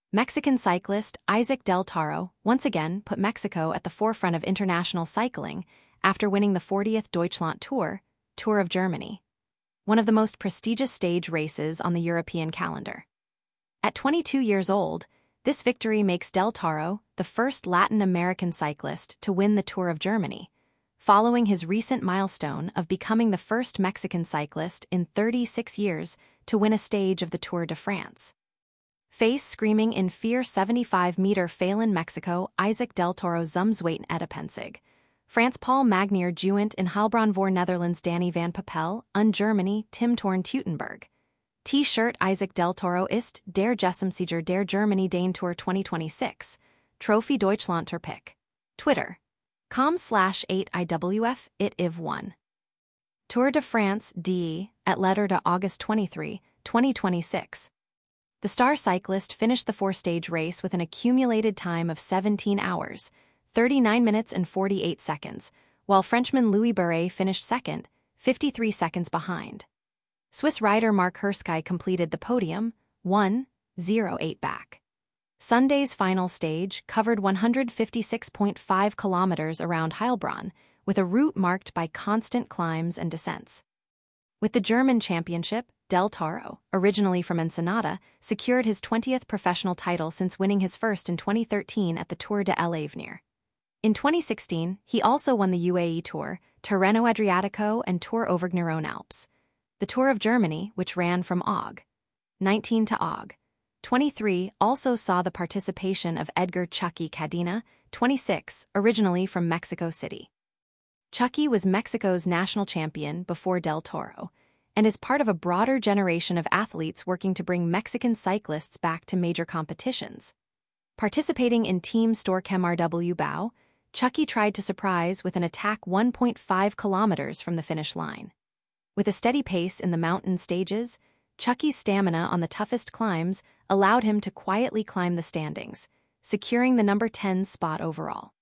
Mexican cyclist Isaac Del Toro once again put Mexico at the forefront of international cycling after winning the 40th Deutschland Tour, Tour of Germany, one of the most prestigious stage races on the European calendar. At 22 years old, this victory makes Del Toro the first Latin American cyclist to win the Tour of Germany, following his recent milestone of becoming the first Mexican cyclist in 36 years to win a stage of the Tour de France. Face screaming in fear 75-meter Falen Mexico Isaac Del Toro Zumzwaiten Edipensig. France Paul Magnier Gewint in Heilbronn voor Netherlands Danny van Poppel, Germany Tim Thorn Teutenberg. T-shirt Isaac Del Toro ist der Gesumsieger der Germany Dane Tour 2026. Trophy Deutschland Pick. Twitter. com/8IWF it IV1. Tour de France DE at letter to August 23, 2026. The star cyclist finished the four-stage race with an accumulated time of 17 hours, 39 minutes and 48 seconds, while Frenchman Louis Barret finished second, 53 seconds behind. Swiss rider Marc Hirschi completed the podium, 1:08 back. Sunday's final stage covered 156.5 kilometers around Heilbronn, with a route marked by constant climbs and descents. With the German championship, Del Toro, originally from Ensenada, secured his 20th professional title since winning his first in 2013 at the Tour de l'Avenir. In 2016, he also won the UAE Tour, Tirreno Adriatico and Tour Auvergne-Rhône-Alpes. The Tour of Germany, which ran from Aug. 19 to Aug. 23, also saw the participation of Edgar Chucky Cadena, 26, originally from Mexico City. Chucky was Mexico's national champion before Del Toro, and is part of a broader generation of athletes working to bring Mexican cyclists back to major competitions. Participating in Team Storchem RW Bow, Chucky tried to surprise with an attack 1.5 kilometers from the finish line. With a steady pace in the mountain stages, Chucky's stamina on the toughest climbs allowed him to quietly climb the standings, securing the number 10 spot overall.